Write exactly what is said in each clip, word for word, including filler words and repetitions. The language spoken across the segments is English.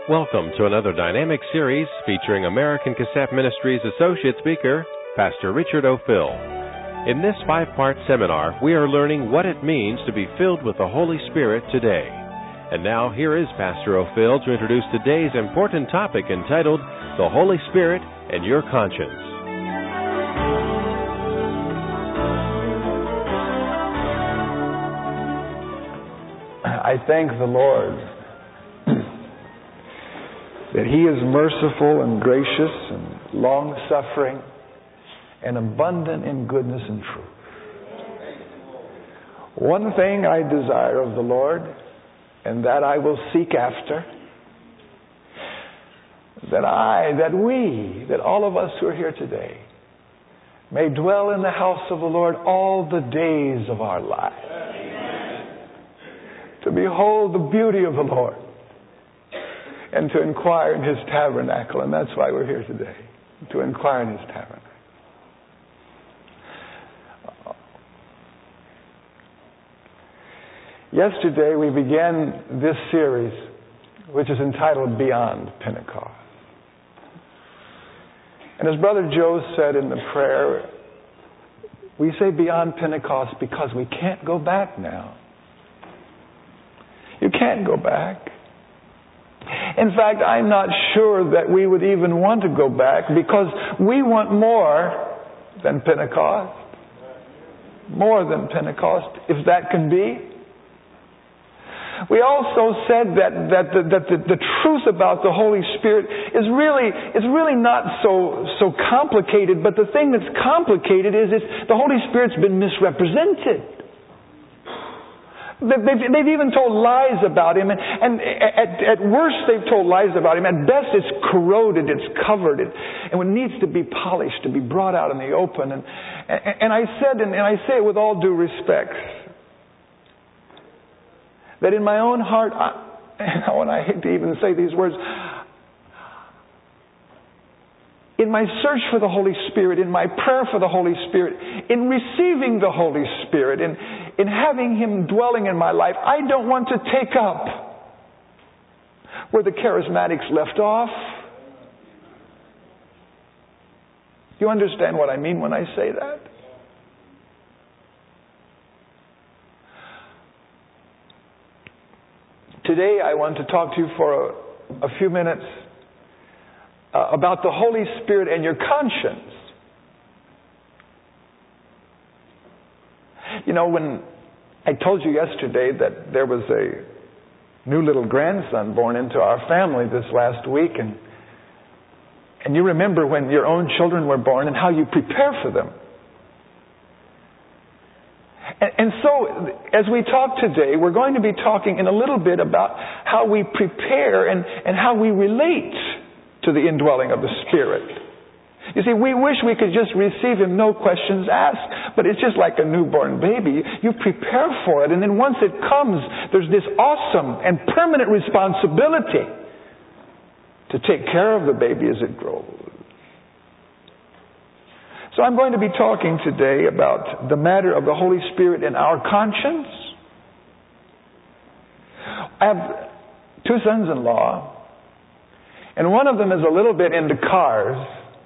Welcome to another dynamic series featuring American Cassette Ministries Associate Speaker, Pastor Richard O'Fill. In this five-part seminar, we are learning what it means to be filled with the Holy Spirit today. And now, here is Pastor O'Fill to introduce today's important topic entitled, The Holy Spirit and Your Conscience. I thank the Lord that He is merciful and gracious and long-suffering and abundant in goodness and truth. One thing I desire of the Lord, and that I will seek after, that I, that we, that all of us who are here today may dwell in the house of the Lord all the days of our lives. To behold the beauty of the Lord and to inquire in His tabernacle. And that's why we're here today, to inquire in His tabernacle. Yesterday we began this series, which is entitled Beyond Pentecost. And as Brother Joe said in the prayer, we say beyond Pentecost because we can't go back now. You can't go back. In fact, I'm not sure that we would even want to go back because we want more than Pentecost. More than Pentecost, if that can be. We also said that, that, the, that the, the truth about the Holy Spirit is really, is really not so, so complicated, but the thing that's complicated is, is the Holy Spirit's been misrepresented. They've, they've even told lies about Him, and, and at, at worst they've told lies about Him. At best it's corroded, it's covered, it, and it needs to be polished, to be brought out in the open. And, and, and I said, and, and I say it with all due respect, that in my own heart, I, and I hate to even say these words, in my search for the Holy Spirit, in my prayer for the Holy Spirit, in receiving the Holy Spirit, in, in having Him dwelling in my life, I don't want to take up where the charismatics left off. You understand what I mean when I say that? Today I want to talk to you for a, a few minutes uh, about the Holy Spirit and your conscience. You know, when I told you yesterday that there was a new little grandson born into our family this last week, and and you remember when your own children were born and how you prepare for them. And, and so, as we talk today, we're going to be talking in a little bit about how we prepare and, and how we relate to the indwelling of the Spirit. You see, we wish we could just receive Him, no questions asked, but it's just like a newborn baby. You prepare for it, and then once it comes, there's this awesome and permanent responsibility to take care of the baby as it grows. So I'm going to be talking today about the matter of the Holy Spirit and our conscience. I have two sons-in-law, and one of them is a little bit into cars.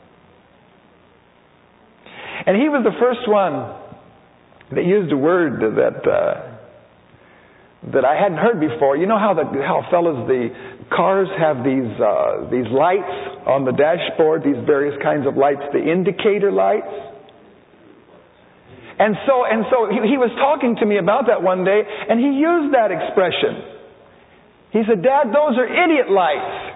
And he was the first one that used a word that uh, that I hadn't heard before. You know how the how fellas the cars have these uh, these lights on the dashboard, these various kinds of lights, the indicator lights. And so and so he, he was talking to me about that one day, and he used that expression. He said, "Dad, those are idiot lights."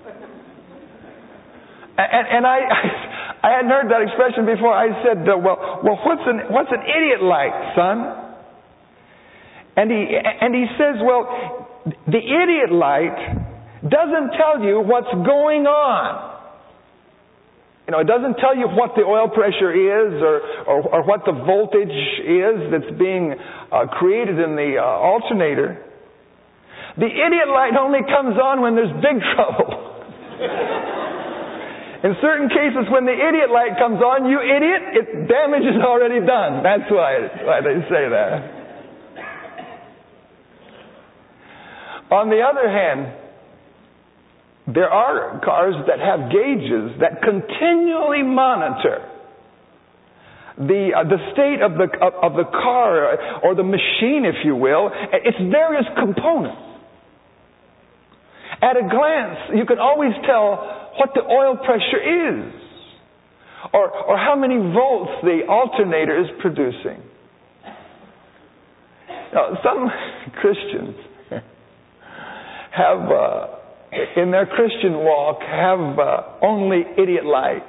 And, and I, I hadn't heard that expression before. I said, "Well, well, what's an what's an idiot light, son?" And he and he says, "Well, the idiot light doesn't tell you what's going on. You know, it doesn't tell you what the oil pressure is or or, or what the voltage is that's being uh, created in the uh, alternator. The idiot light only comes on when there's big trouble." In certain cases, when the idiot light comes on, you idiot, it damage is already done. That's why, why they say that. On the other hand, There are cars that have gauges that continually monitor the uh, the state of the of, of the car or the machine, if you will, its various components. At a glance, you can always tell what the oil pressure is, or or how many volts the alternator is producing. Now, some Christians have, uh, in their Christian walk, have uh, only idiot light.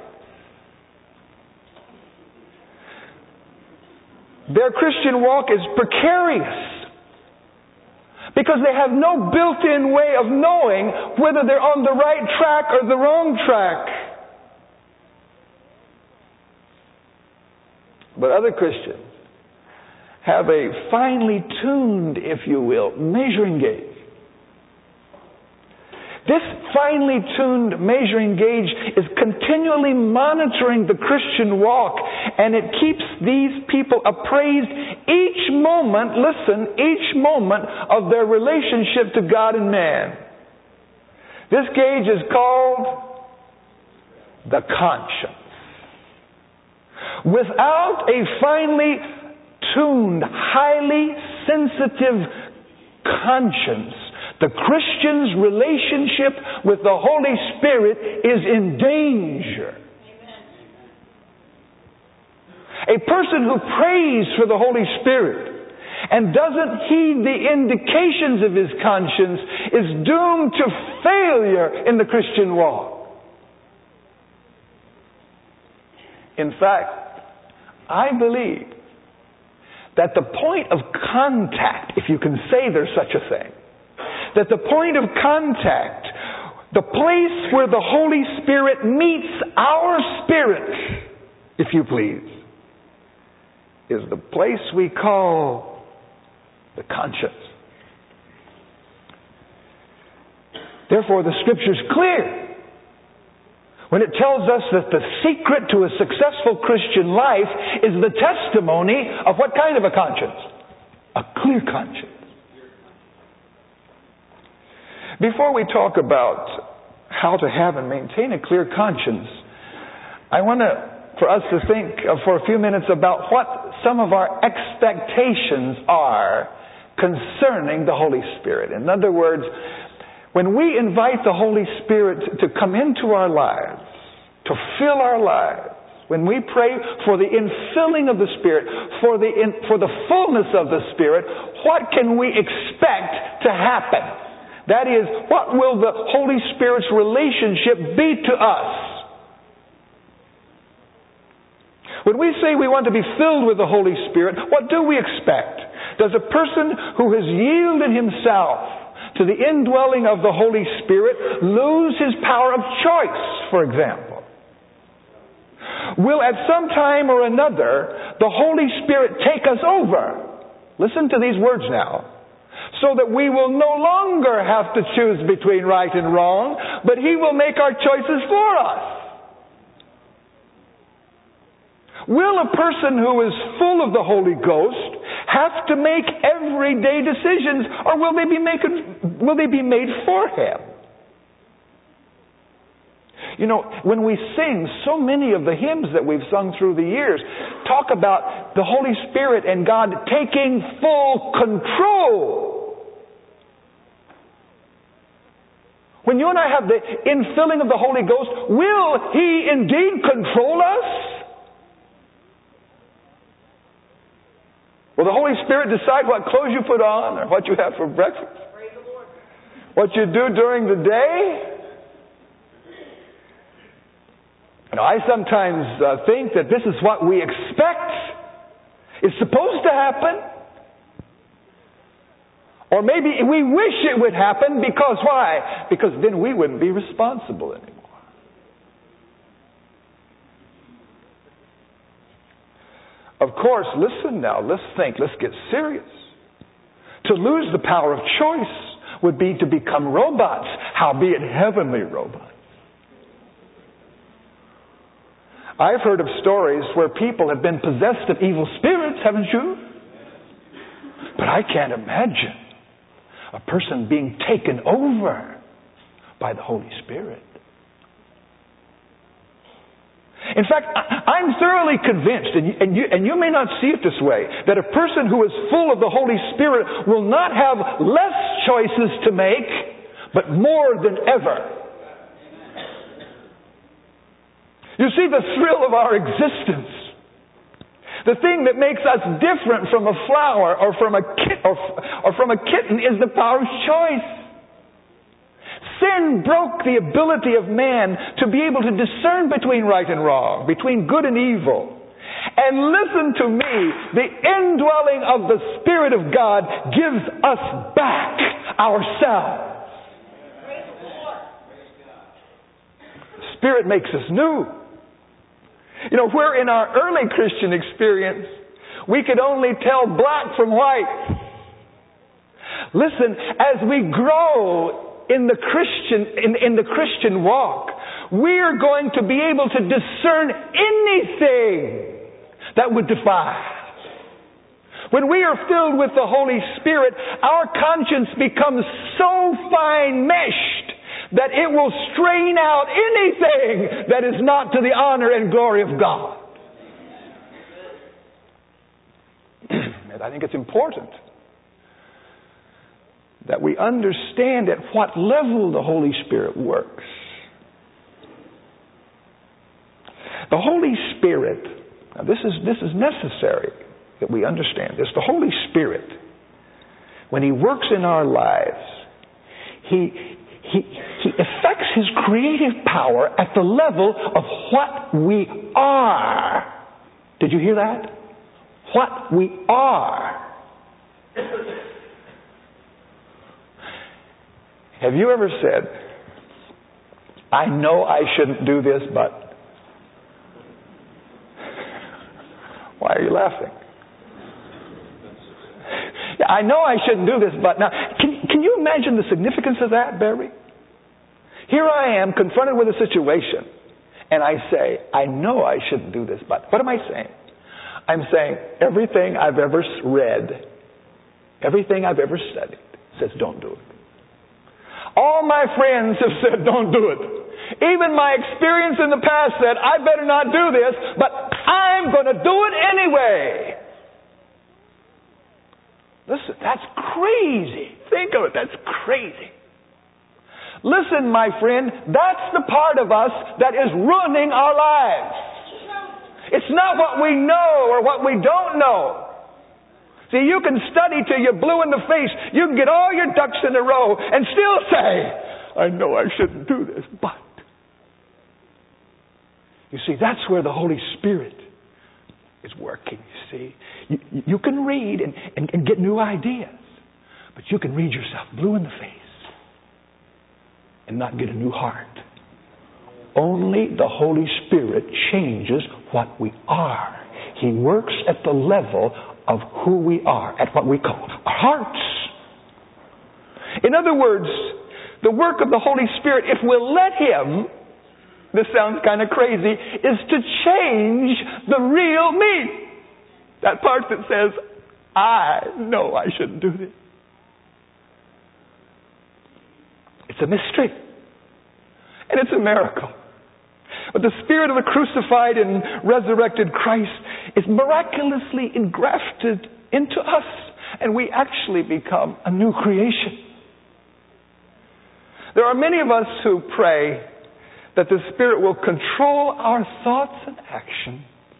Their Christian walk is precarious because they have no built-in way of knowing whether they're on the right track or the wrong track. But other Christians have a finely tuned, if you will, measuring gauge. This finely tuned measuring gauge is continually monitoring the Christian walk, and it keeps these people appraised each moment, listen, each moment of their relationship to God and man. This gauge is called the conscience. Without a finely tuned, highly sensitive conscience, the Christian's relationship with the Holy Spirit is in danger. Amen. A person who prays for the Holy Spirit and doesn't heed the indications of his conscience is doomed to failure in the Christian walk. In fact, I believe that the point of contact, if you can say there's such a thing, that the point of contact, the place where the Holy Spirit meets our spirit, if you please, is the place we call the conscience. Therefore, the Scripture's clear when it tells us that the secret to a successful Christian life is the testimony of what kind of a conscience? A clear conscience. Before we talk about how to have and maintain a clear conscience, I want to, for us to think for a few minutes about what some of our expectations are concerning the Holy Spirit. In other words, when we invite the Holy Spirit to come into our lives, to fill our lives, when we pray for the infilling of the Spirit, for the in, for the fullness of the Spirit, what can we expect to happen? That is, what will the Holy Spirit's relationship be to us? When we say we want to be filled with the Holy Spirit, what do we expect? Does a person who has yielded himself to the indwelling of the Holy Spirit lose his power of choice, for example? Will at some time or another the Holy Spirit take us over? Listen to these words now. So that we will no longer have to choose between right and wrong, but He will make our choices for us. Will a person who is full of the Holy Ghost have to make everyday decisions, or will they be making, will they be made for him? You know, when we sing, so many of the hymns that we've sung through the years talk about the Holy Spirit and God taking full control. When you and I have the infilling of the Holy Ghost, will He indeed control us? Will the Holy Spirit decide what clothes you put on or what you have for breakfast? Praise the Lord. What you do during the day? You know, I sometimes uh, think that this is what we expect is supposed to happen. Or maybe we wish it would happen because why? Because then we wouldn't be responsible anymore. Of course, listen now, let's think, let's get serious. To lose the power of choice would be to become robots, howbeit heavenly robots. I've heard of stories where people have been possessed of evil spirits, haven't you? But I can't imagine a person being taken over by the Holy Spirit. In fact, I'm thoroughly convinced, and you, and, you, and you may not see it this way, that a person who is full of the Holy Spirit will not have less choices to make, but more than ever. You see, the thrill of our existence, the thing that makes us different from a flower or from a kit, or, or from a kitten, is the power of choice. Sin broke the ability of man to be able to discern between right and wrong, between good and evil. And listen to me, the indwelling of the Spirit of God gives us back ourselves. The Spirit makes us new. You know, where in our early Christian experience, we could only tell black from white. Listen, as we grow in the Christian, in, in the Christian walk, we're going to be able to discern anything that would defy us. When we are filled with the Holy Spirit, our conscience becomes so fine meshed that it will strain out anything that is not to the honor and glory of God. And I think it's important that we understand at what level the Holy Spirit works. The Holy Spirit, now this is, this is necessary that we understand this. The Holy Spirit, when He works in our lives, He, He, He affects His creative power at the level of what we are. Did you hear that? What we are. Have you ever said, I know I shouldn't do this, but... Why are you laughing? Yeah, I know I shouldn't do this, but... Now, can, can you imagine the significance of that, Barry? Here I am, confronted with a situation, and I say, I know I shouldn't do this, but... What am I saying? I'm saying everything I've ever read, everything I've ever studied, says don't do it. All my friends have said, don't do it. Even my experience in the past said, I better not do this, but I'm going to do it anyway. Listen, that's crazy. Think of it, that's crazy. Listen, my friend, that's the part of us that is ruining our lives. It's not what we know or what we don't know. See, you can study till you're blue in the face. You can get all your ducks in a row and still say, I know I shouldn't do this, but... You see, that's where the Holy Spirit is working, you see. You, you can read and, and, and get new ideas, but you can read yourself blue in the face and not get a new heart. Only the Holy Spirit changes what we are. He works at the level of who we are, at what we call our hearts. In other words, the work of the Holy Spirit, if we'll let Him, this sounds kind of crazy, is to change the real me. That part that says, I know I shouldn't do this. It's a mystery. And it's a miracle. But the Spirit of the crucified and resurrected Christ is miraculously engrafted into us, and we actually become a new creation. There are many of us who pray that the Spirit will control our thoughts and actions.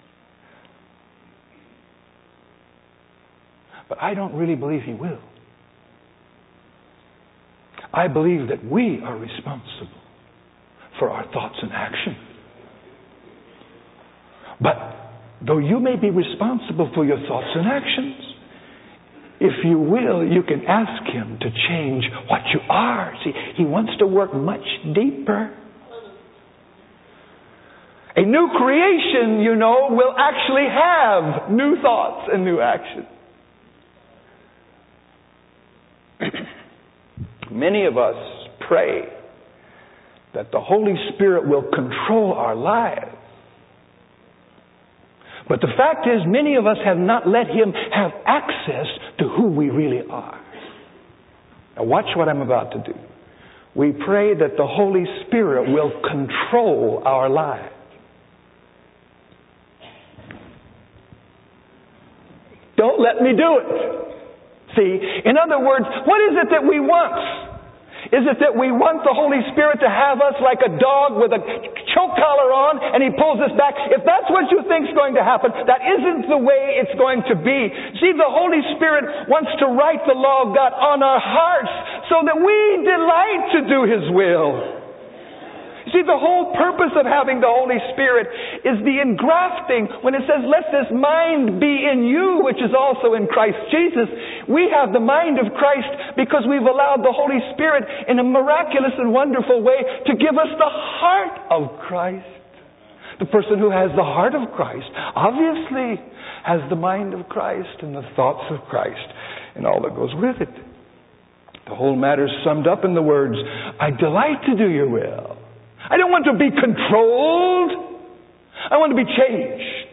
But I don't really believe He will. I believe that we are responsible for our thoughts and actions. But though you may be responsible for your thoughts and actions, if you will, you can ask Him to change what you are. See, He wants to work much deeper. A new creation, you know, will actually have new thoughts and new actions. Many of us pray that the Holy Spirit will control our lives. But the fact is, many of us have not let Him have access to who we really are. Now watch what I'm about to do. We pray that the Holy Spirit will control our lives. Don't let me do it. See, in other words, what is it that we want? Is it that we want the Holy Spirit to have us like a dog with a choke collar on and He pulls us back? If that's what you think is going to happen, that isn't the way it's going to be. See, the Holy Spirit wants to write the law of God on our hearts so that we delight to do His will. See, the whole purpose of having the Holy Spirit is the engrafting. When it says, let this mind be in you, which is also in Christ Jesus, we have the mind of Christ because we've allowed the Holy Spirit in a miraculous and wonderful way to give us the heart of Christ. The person who has the heart of Christ obviously has the mind of Christ and the thoughts of Christ and all that goes with it. The whole matter is summed up in the words, I delight to do your will. I don't want to be controlled. I want to be changed.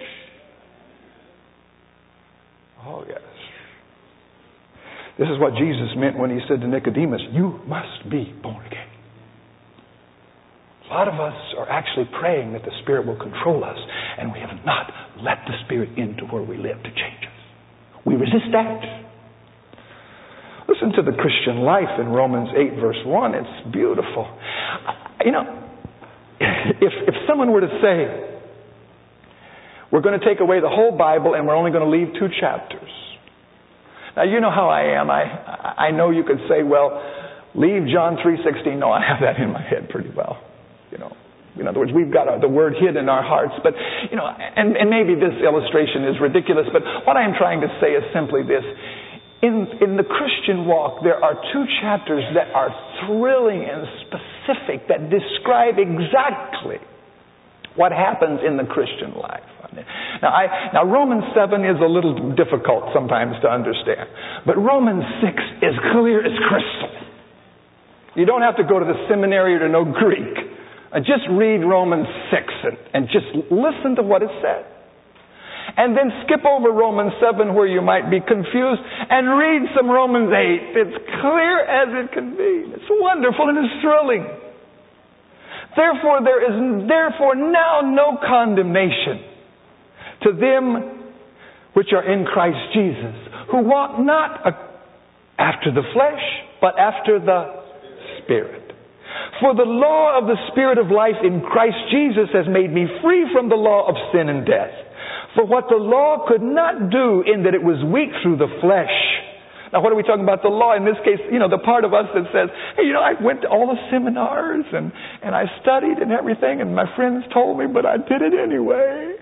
Oh, yes. This is what Jesus meant when He said to Nicodemus, you must be born again. A lot of us are actually praying that the Spirit will control us, and we have not let the Spirit into where we live to change us. We resist that. Listen to the Christian life in Romans eight, verse one. It's beautiful. You know, If, if someone were to say, we're going to take away the whole Bible and we're only going to leave two chapters. Now, you know how I am. I I know you could say, well, leave John three sixteen. No, I have that in my head pretty well. You know, in other words, we've got the word hid in our hearts. But, you know, and, and maybe this illustration is ridiculous, but what I'm trying to say is simply this. In, in the Christian walk, there are two chapters that are thrilling and specific that describe exactly what happens in the Christian life. Now, I, now Romans seven is a little difficult sometimes to understand, but Romans six is clear as crystal. You don't have to go to the seminary to know Greek. Uh, just read Romans six and, and just listen to what it says. And then skip over Romans seven where you might be confused and read some Romans eight. It's clear as it can be. It's wonderful and it's thrilling. Therefore, there is therefore now no condemnation to them which are in Christ Jesus, who walk not after the flesh, but after the Spirit. For the law of the Spirit of life in Christ Jesus has made me free from the law of sin and death. For what the law could not do in that it was weak through the flesh. Now, what are we talking about? The law, in this case, you know, the part of us that says, hey, you know, I went to all the seminars and, and I studied and everything and my friends told me, but I did it anyway.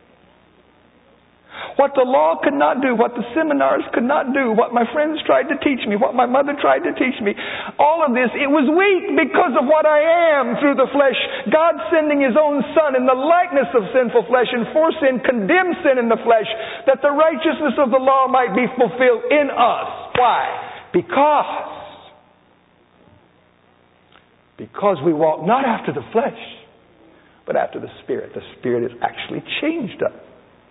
What the law could not do, what the seminars could not do, what my friends tried to teach me, what my mother tried to teach me, all of this, it was weak because of what I am through the flesh. God sending His own Son in the likeness of sinful flesh and for sin condemned sin in the flesh, that the righteousness of the law might be fulfilled in us. Why? Because, because we walk not after the flesh, but after the Spirit. The Spirit has actually changed us.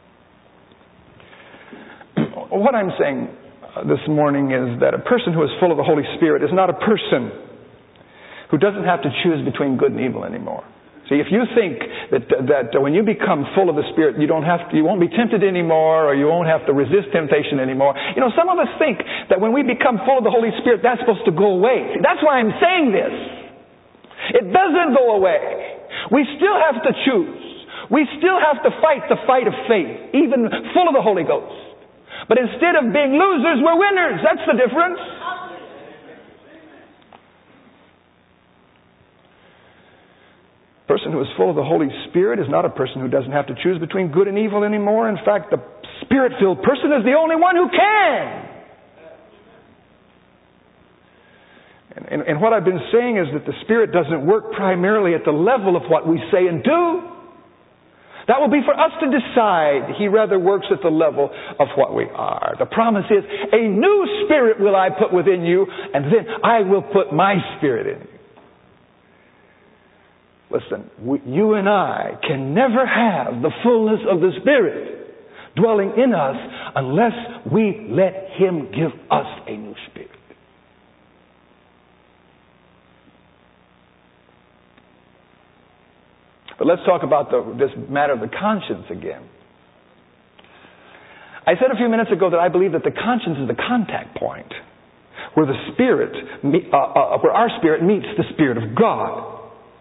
What I'm saying this morning is that a person who is full of the Holy Spirit is not a person who doesn't have to choose between good and evil anymore. See, if you think that that when you become full of the Spirit, you don't have to, you won't be tempted anymore, or you won't have to resist temptation anymore. You know, some of us think that when we become full of the Holy Spirit, that's supposed to go away. See, that's why I'm saying this. It doesn't go away. We still have to choose. We still have to fight the fight of faith, even full of the Holy Ghost. But instead of being losers, we're winners. That's the difference. A person who is full of the Holy Spirit is not a person who doesn't have to choose between good and evil anymore. In fact, the Spirit-filled person is the only one who can. And, and, and what I've been saying is that the Spirit doesn't work primarily at the level of what we say and do. That will be for us to decide. He rather works at the level of what we are. The promise is, a new spirit will I put within you, and then I will put my Spirit in you. Listen, we, you and I can never have the fullness of the Spirit dwelling in us unless we let Him give us a new spirit. But let's talk about the, this matter of the conscience again. I said a few minutes ago that I believe that the conscience is the contact point where the spirit, uh, uh, where our spirit meets the Spirit of God.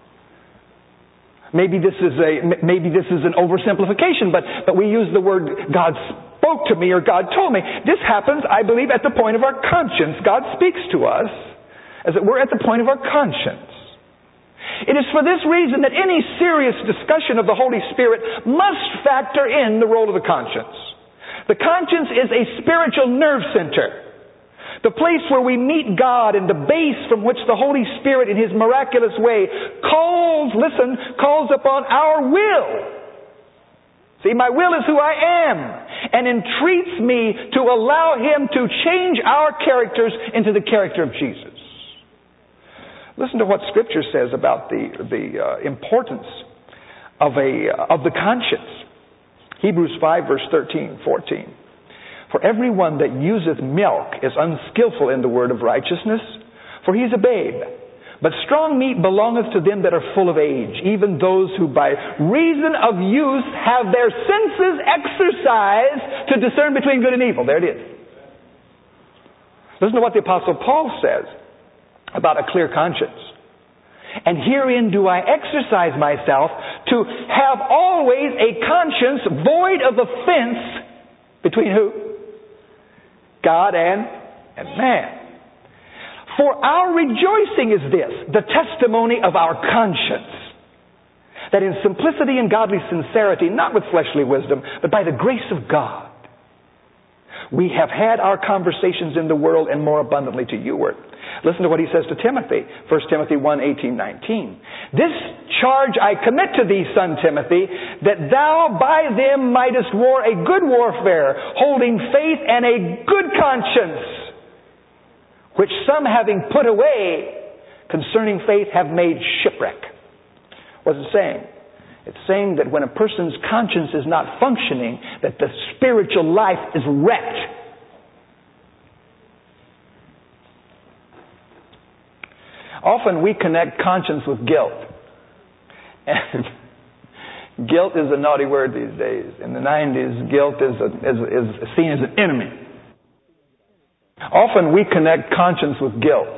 Maybe this is a maybe this is an oversimplification, but but we use the word God spoke to me or God told me. This happens, I believe, at the point of our conscience. God speaks to us as it were at the point of our conscience. It is for this reason that any serious discussion of the Holy Spirit must factor in the role of the conscience. The conscience is a spiritual nerve center. The place where we meet God and the base from which the Holy Spirit in His miraculous way calls, listen, calls upon our will. See, my will is who I am, and entreats me to allow Him to change our characters into the character of Jesus. Listen to what Scripture says about the, the uh, importance of, a, uh, of the conscience. Hebrews five, verse thirteen, fourteen. For everyone that useth milk is unskillful in the word of righteousness, for he is a babe. But strong meat belongeth to them that are full of age, even those who by reason of use have their senses exercised to discern between good and evil. There it is. Listen to what the Apostle Paul says about a clear conscience. And herein do I exercise myself to have always a conscience void of offense between who? God and, and man. For our rejoicing is this, the testimony of our conscience, that in simplicity and godly sincerity, not with fleshly wisdom, but by the grace of God, we have had our conversations in the world and more abundantly to youward. Listen to what he says to Timothy, First Timothy one, eighteen, nineteen. This charge I commit to thee, son Timothy, that thou by them mightest war a good warfare, holding faith and a good conscience, which some having put away concerning faith have made shipwreck. What's it saying? It's saying that when a person's conscience is not functioning, that the spiritual life is wrecked. Often we connect conscience with guilt. And guilt is a naughty word these days. In the nineties, guilt is, a, is, is seen as an enemy. Often we connect conscience with guilt.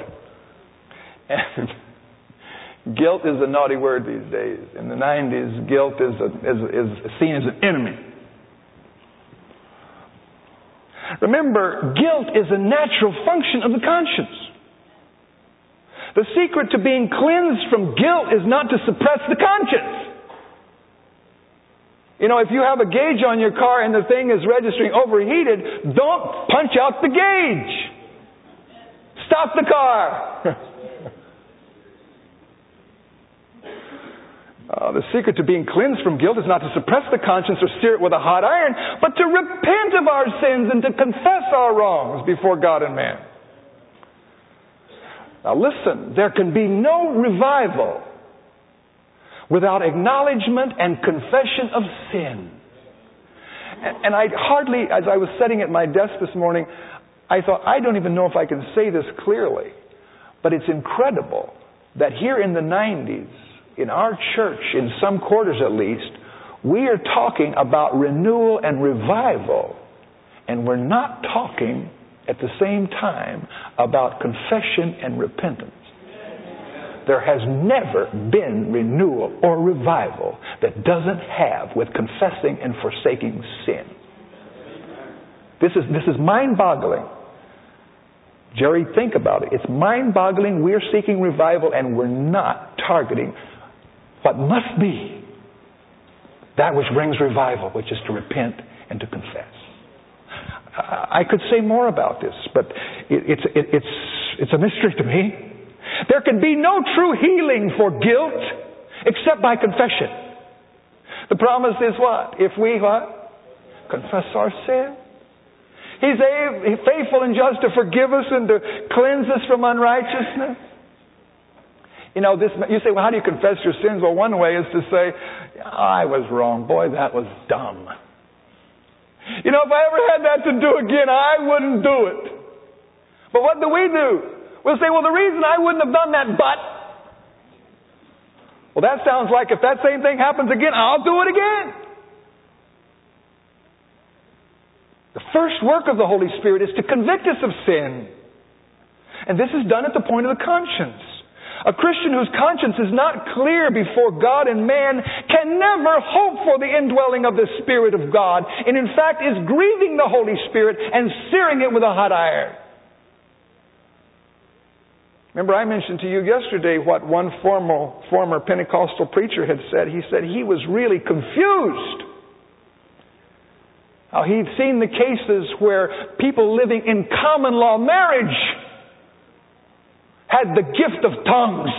And guilt is a naughty word these days. In the nineties, guilt is, a, is, is seen as an enemy. Remember, guilt is a natural function of the conscience. The secret to being cleansed from guilt is not to suppress the conscience. You know, if you have a gauge on your car and the thing is registering overheated, don't punch out the gauge. Stop the car. uh, the secret to being cleansed from guilt is not to suppress the conscience or sear it with a hot iron, but to repent of our sins and to confess our wrongs before God and man. Now listen, there can be no revival without acknowledgement and confession of sin. And, and I hardly, as I was sitting at my desk this morning, I thought, I don't even know if I can say this clearly, but it's incredible that here in the nineties, in our church, in some quarters at least, we are talking about renewal and revival, and we're not talking at the same time about confession and repentance. There has never been renewal or revival that doesn't have with confessing and forsaking sin. This is, this is mind-boggling. Jerry, think about it. It's mind-boggling. We're seeking revival and we're not targeting what must be that which brings revival, which is to repent and to confess. I could say more about this, but it, it's, it, it's, it's a mystery to me. There can be no true healing for guilt except by confession. The promise is what? If we what? Confess our sin. He's able, He's faithful and just to forgive us and to cleanse us from unrighteousness. You know, this, you say, well, how do you confess your sins? Well, one way is to say, I was wrong. Boy, that was dumb. You know, if I ever had that to do again, I wouldn't do it. But what do we do? We'll say, well, the reason I wouldn't have done that, but... Well, that sounds like if that same thing happens again, I'll do it again. The first work of the Holy Spirit is to convict us of sin. And this is done at the point of the conscience. A Christian whose conscience is not clear before God and man can never hope for the indwelling of the Spirit of God, and in fact is grieving the Holy Spirit and searing it with a hot iron. Remember, I mentioned to you yesterday what one former, former Pentecostal preacher had said. He said he was really confused. How he'd seen the cases where people living in common law marriage had the gift of tongues.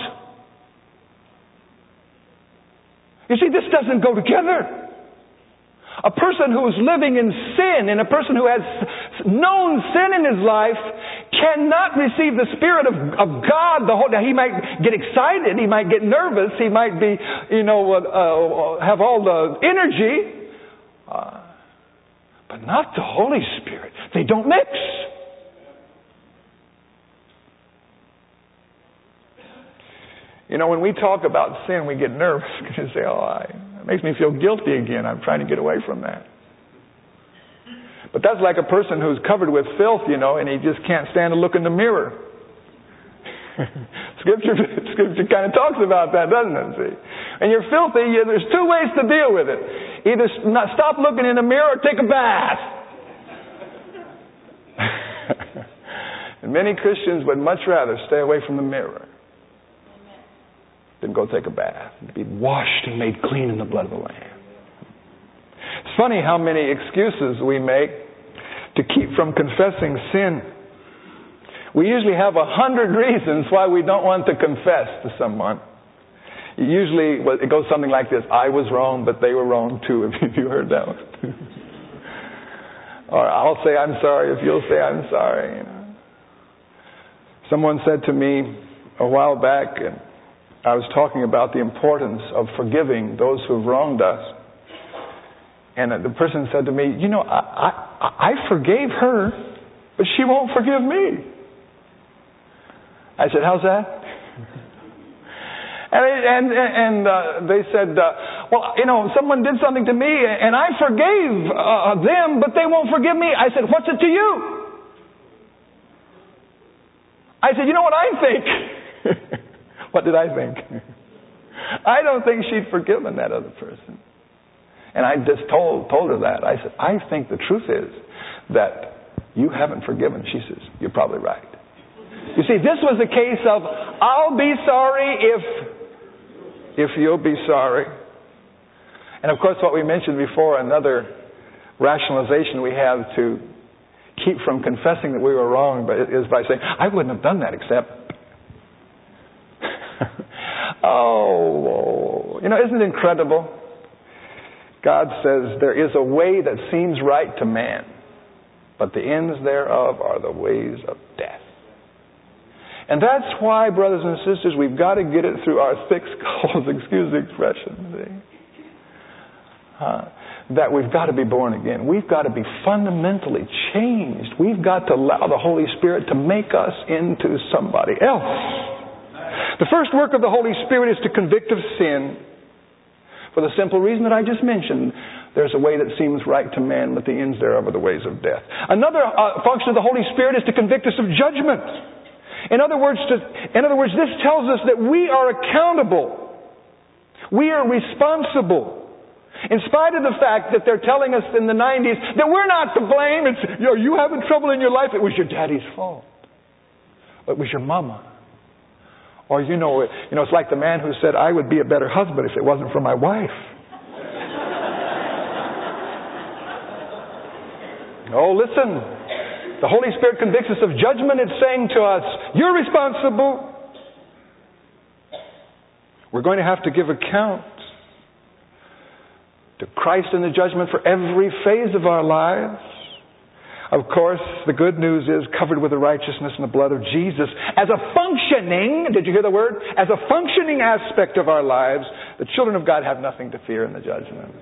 You see, this doesn't go together. A person who is living in sin and a person who has known sin in his life cannot receive the Spirit of, of God. The whole, now, he might get excited. He might get nervous. He might be, you know, uh, uh, have all the energy. Uh, but not the Holy Spirit. They don't mix. You know, when we talk about sin, we get nervous because say, oh, I, it makes me feel guilty again. I'm trying to get away from that. But that's like a person who's covered with filth, you know, and he just can't stand to look in the mirror. Scripture, Scripture kind of talks about that, doesn't it? See? And you're filthy, you, there's two ways to deal with it. Either not, stop looking in the mirror or take a bath. And many Christians would much rather stay away from the mirror than go take a bath, to be washed and made clean in the blood of the Lamb. It's funny how many excuses we make to keep from confessing sin. We usually have a hundred reasons why we don't want to confess to someone. Usually it goes something like this: I was wrong, but they were wrong too. If you heard that one. Or I'll say I'm sorry if you'll say I'm sorry. You know. Someone said to me a while back, and I was talking about the importance of forgiving those who have wronged us. And the person said to me, you know, I, I, I forgave her, but she won't forgive me. I said, how's that? and and, and uh, they said, uh, well, you know, someone did something to me, and I forgave uh, them, but they won't forgive me. I said, what's it to you? I said, you know what I think? What did I think? I don't think she'd forgiven that other person. And I just told told her that. I said, I think the truth is that you haven't forgiven. She says, you're probably right. You see, this was a case of, I'll be sorry if, if you'll be sorry. And of course, what we mentioned before, another rationalization we have to keep from confessing that we were wrong, but it is by saying, I wouldn't have done that except... oh, you know, isn't it incredible? God says there is a way that seems right to man, but the ends thereof are the ways of death. And that's why, brothers and sisters, we've got to get it through our thick skulls, excuse the expression, see? Uh, that we've got to be born again. We've got to be fundamentally changed. We've got to allow the Holy Spirit to make us into somebody else. The first work of the Holy Spirit is to convict of sin for the simple reason that I just mentioned. There's a way that seems right to man, but the ends thereof are the ways of death. Another uh, function of the Holy Spirit is to convict us of judgment. In other words, to, in other words, this tells us that we are accountable. We are responsible. In spite of the fact that they're telling us in the nineties that we're not to blame. It's, you know, you having trouble in your life, it was your daddy's fault. It was your mama. Or, you know, you know, it's like the man who said, I would be a better husband if it wasn't for my wife. Oh, listen. The Holy Spirit convicts us of judgment. It's saying to us, you're responsible. We're going to have to give account to Christ in the judgment for every phase of our lives. Of course, the good news is covered with the righteousness and the blood of Jesus. As a functioning, did you hear the word? As a functioning aspect of our lives, the children of God have nothing to fear in the judgment.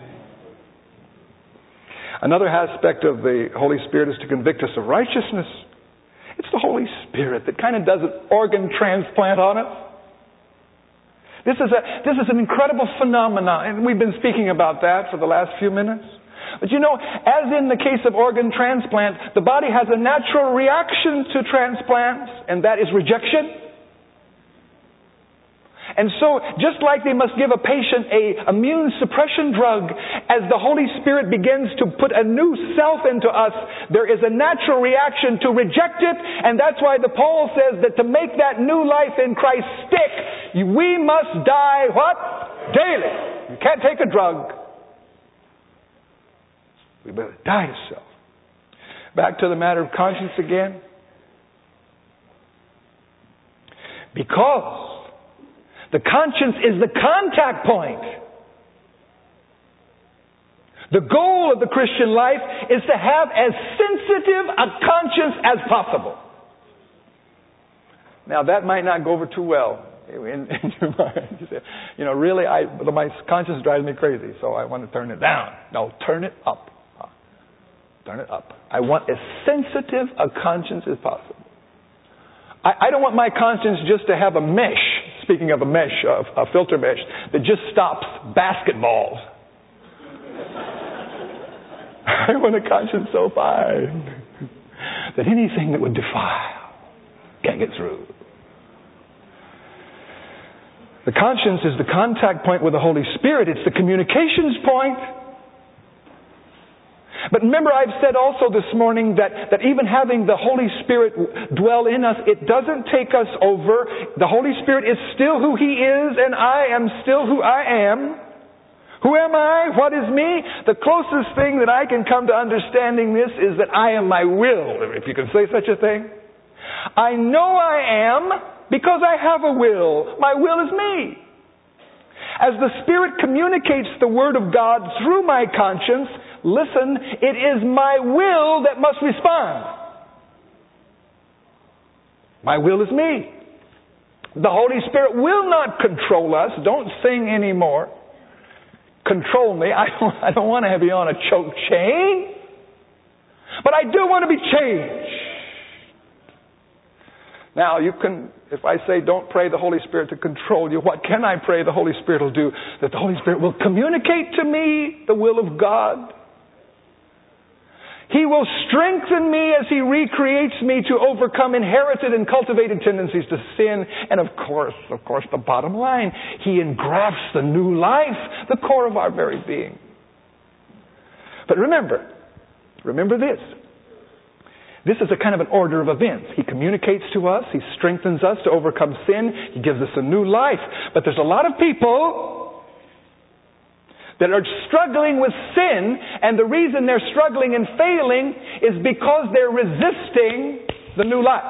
Another aspect of the Holy Spirit is to convict us of righteousness. It's the Holy Spirit that kind of does an organ transplant on us. This is a, this is an incredible phenomenon, and we've been speaking about that for the last few minutes. But you know, as in the case of organ transplant, the body has a natural reaction to transplants, and that is rejection. And so, just like they must give a patient a immune suppression drug, as the Holy Spirit begins to put a new self into us, there is a natural reaction to reject it, and that's why the Paul says that to make that new life in Christ stick, we must die, what? Daily. You can't take a drug. We better die to self. Back to the matter of conscience again. Because the conscience is the contact point. The goal of the Christian life is to have as sensitive a conscience as possible. Now, that might not go over too well in, in your mind. You say, you know, really, I, my conscience drives me crazy, so I want to turn it down. No, turn it up. Turn it up. I want as sensitive a conscience as possible. I, I don't want my conscience just to have a mesh. Speaking of a mesh, a, a filter mesh, that just stops basketballs. I want a conscience so fine that anything that would defile can't get through. The conscience is the contact point with the Holy Spirit. It's the communications point. But remember, I've said also this morning that, that even having the Holy Spirit dwell in us, it doesn't take us over. The Holy Spirit is still who He is, and I am still who I am. Who am I? What is me? The closest thing that I can come to understanding this is that I am my will, if you can say such a thing. I know I am because I have a will. My will is me. As the Spirit communicates the Word of God through my conscience, listen, it is my will that must respond. My will is me. The Holy Spirit will not control us. Don't sing anymore. Control me. I don't, I don't want to have you on a choke chain. But I do want to be changed. Now, you can, if I say don't pray the Holy Spirit to control you, what can I pray the Holy Spirit will do? That the Holy Spirit will communicate to me the will of God. He will strengthen me as He recreates me to overcome inherited and cultivated tendencies to sin. And of course, of course, the bottom line, He engrafts the new life, the core of our very being. But remember, remember this. This is a kind of an order of events. He communicates to us. He strengthens us to overcome sin. He gives us a new life. But there's a lot of people that are struggling with sin, and the reason they're struggling and failing is because they're resisting the new life.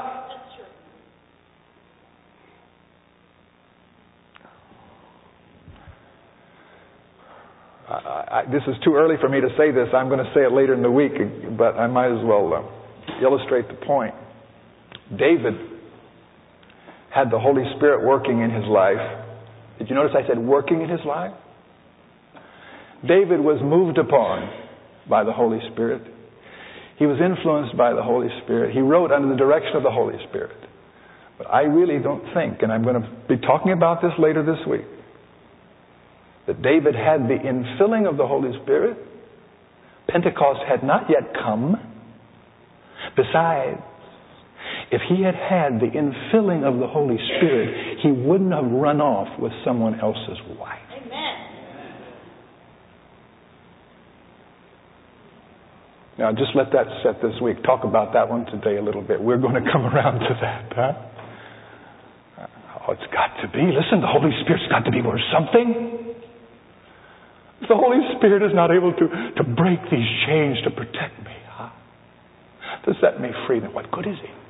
I, I, this is too early for me to say this. I'm going to say it later in the week, but I might as well uh, illustrate the point. David had the Holy Spirit working in his life. Did you notice I said working in his life? David was moved upon by the Holy Spirit. He was influenced by the Holy Spirit. He wrote under the direction of the Holy Spirit. But I really don't think, and I'm going to be talking about this later this week, that David had the infilling of the Holy Spirit. Pentecost had not yet come. Besides, if he had had the infilling of the Holy Spirit, he wouldn't have run off with someone else's wife. Amen. Now, just let that set this week. Talk about that one today a little bit. We're going to come around to that, huh? Oh, it's got to be. Listen, the Holy Spirit's got to be worth something. The Holy Spirit is not able to, to break these chains to protect me, huh? To set me free, then what good is He?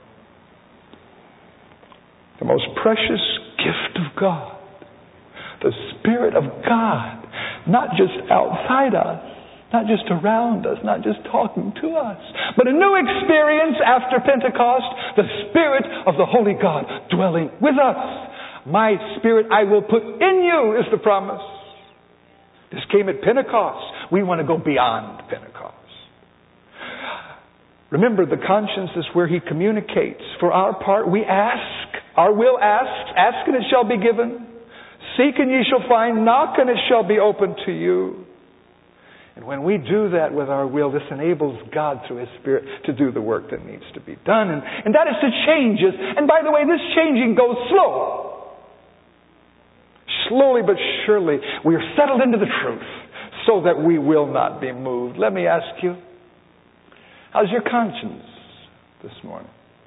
The most precious gift of God. The Spirit of God. Not just outside us. Not just around us. Not just talking to us. But a new experience after Pentecost. The Spirit of the Holy God dwelling with us. My Spirit I will put in you is the promise. This came at Pentecost. We want to go beyond Pentecost. Remember, the conscience is where He communicates. For our part, we ask. Our will asks. Ask and it shall be given. Seek and ye shall find. Knock and it shall be opened to you. And when we do that with our will, this enables God through His Spirit to do the work that needs to be done. And, and that is to change us. And by the way, this changing goes slow. Slowly but surely, we are settled into the truth so that we will not be moved. Let me ask you, how's your conscience this morning?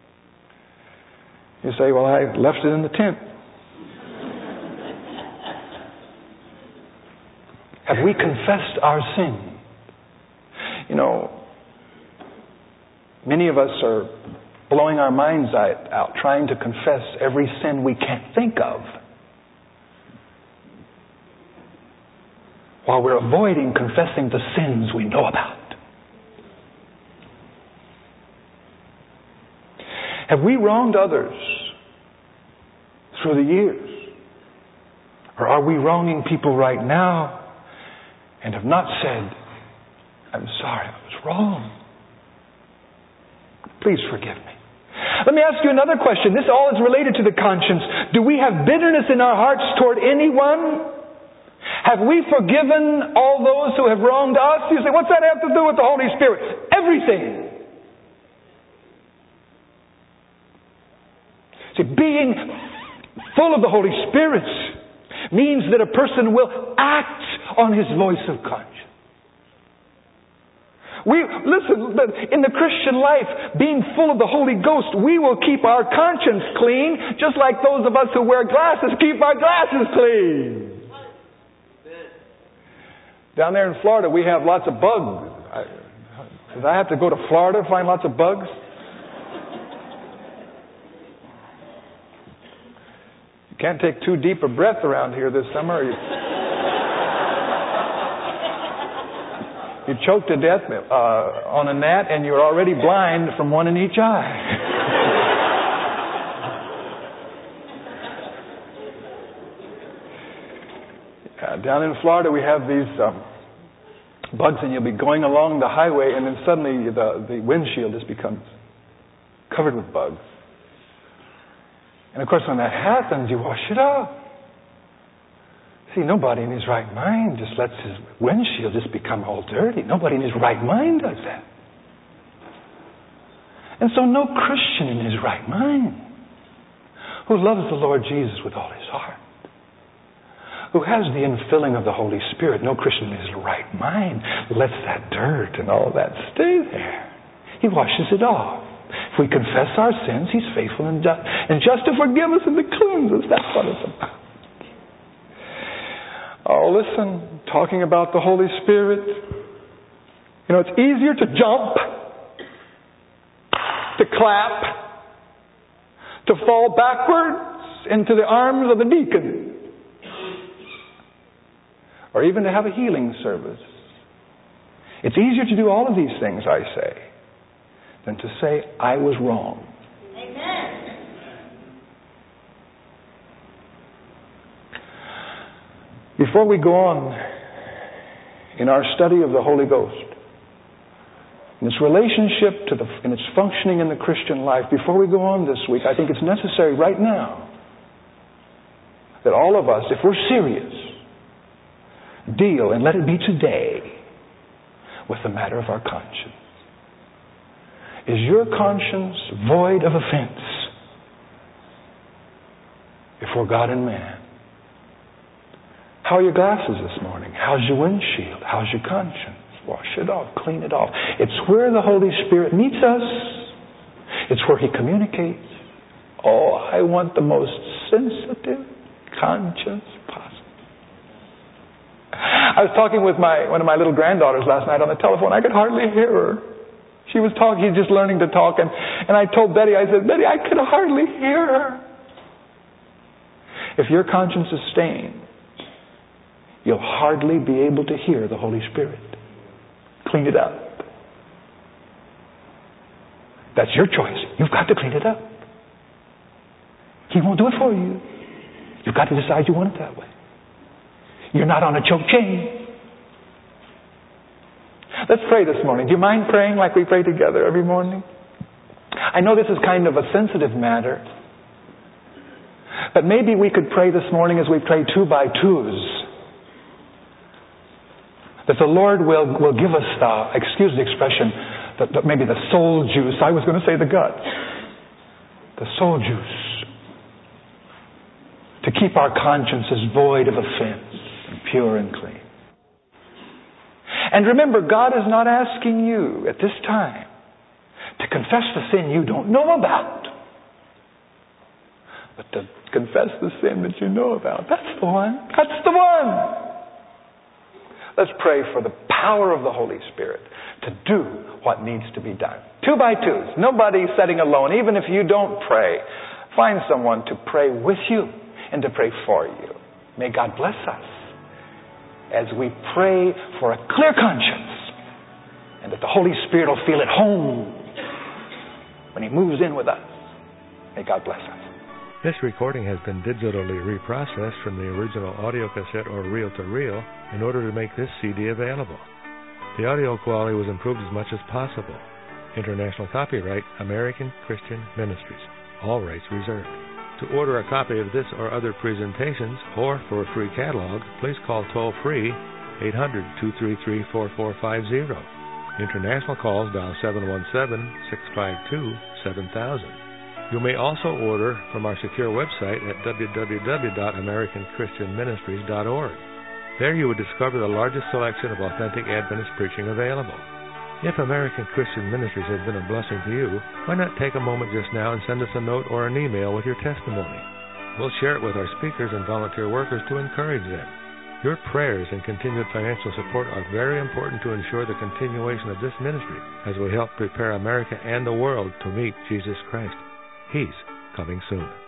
You say, well, I left it in the tent. Have we confessed our sin? You know, many of us are blowing our minds out trying to confess every sin we can't think of, while we're avoiding confessing the sins we know about. Have we wronged others through the years? Or are we wronging people right now and have not said, I'm sorry, I was wrong. Please forgive me. Let me ask you another question. This all is related to the conscience. Do we have bitterness in our hearts toward anyone? Have we forgiven all those who have wronged us? You say, what's that have to do with the Holy Spirit? Everything. See, being full of the Holy Spirit means that a person will act on his voice of conscience. We, listen, in the Christian life, being full of the Holy Ghost, we will keep our conscience clean, just like those of us who wear glasses keep our glasses clean. Down there in Florida, we have lots of bugs. I, I have to go to Florida to find lots of bugs? You can't take too deep a breath around here this summer. You, you choke to death uh, on a gnat and you're already blind from one in each eye. uh, down in Florida we have these um, bugs, and you'll be going along the highway and then suddenly the, the windshield just becomes covered with bugs. And of course, when that happens, you wash it off. See, nobody in his right mind just lets his windshield just become all dirty. Nobody in his right mind does that. And so no Christian in his right mind, who loves the Lord Jesus with all his heart, who has the infilling of the Holy Spirit, no Christian in his right mind lets that dirt and all that stay there. He washes it off. If we confess our sins, He's faithful and just, and just to forgive us and to cleanse us. That's what it's about. Oh, listen, talking about the Holy Spirit. You know, it's easier to jump, to clap, to fall backwards into the arms of the deacon, or even to have a healing service. It's easier to do all of these things, I say, than to say, I was wrong. Amen. Before we go on in our study of the Holy Ghost, in its relationship to the, in its functioning in the Christian life, before we go on this week, I think it's necessary right now that all of us, if we're serious, deal, and let it be today, with the matter of our conscience. Is your conscience void of offense before God and man? How are your glasses this morning? How's your windshield? How's your conscience? Wash it off. Clean it off. It's where the Holy Spirit meets us. It's where He communicates. Oh, I want the most sensitive conscience possible. I was talking with my one of my little granddaughters last night on the telephone. I could hardly hear her. She was talking, just learning to talk, and, and I told Betty, I said, Betty, I could hardly hear her. If your conscience is stained, you'll hardly be able to hear the Holy Spirit. Clean it up. That's your choice. You've got to clean it up. He won't do it for you. You've got to decide you want it that way. You're not on a choke chain. Let's pray this morning. Do you mind praying like we pray together every morning? I know this is kind of a sensitive matter, But maybe we could pray this morning as we pray two by twos, that the Lord will, will give us, uh, excuse the expression, that, that maybe the soul juice. I was going to say the gut. The soul juice. To keep our consciences void of offense and pure and clean. And remember, God is not asking you at this time to confess the sin you don't know about, but to confess the sin that you know about. That's the one. That's the one. Let's pray for the power of the Holy Spirit to do what needs to be done. Two by twos. Nobody sitting alone. Even if you don't pray, find someone to pray with you and to pray for you. May God bless us as we pray for a clear conscience, and that the Holy Spirit will feel at home when He moves in with us. May God bless us. This recording has been digitally reprocessed from the original audio cassette or reel-to-reel in order to make this C D available. The audio quality was improved as much as possible. International copyright, American Christian Ministries. All rights reserved. To order a copy of this or other presentations, or for a free catalog, please call toll-free eight hundred, two three three, four four five zero. International calls dial seven one seven, six five two, seven thousand. You may also order from our secure website at w w w dot american christian ministries dot org. There you would discover the largest selection of authentic Adventist preaching available. If American Christian Ministries has been a blessing to you, why not take a moment just now and send us a note or an email with your testimony? We'll share it with our speakers and volunteer workers to encourage them. Your prayers and continued financial support are very important to ensure the continuation of this ministry as we help prepare America and the world to meet Jesus Christ. He's coming soon.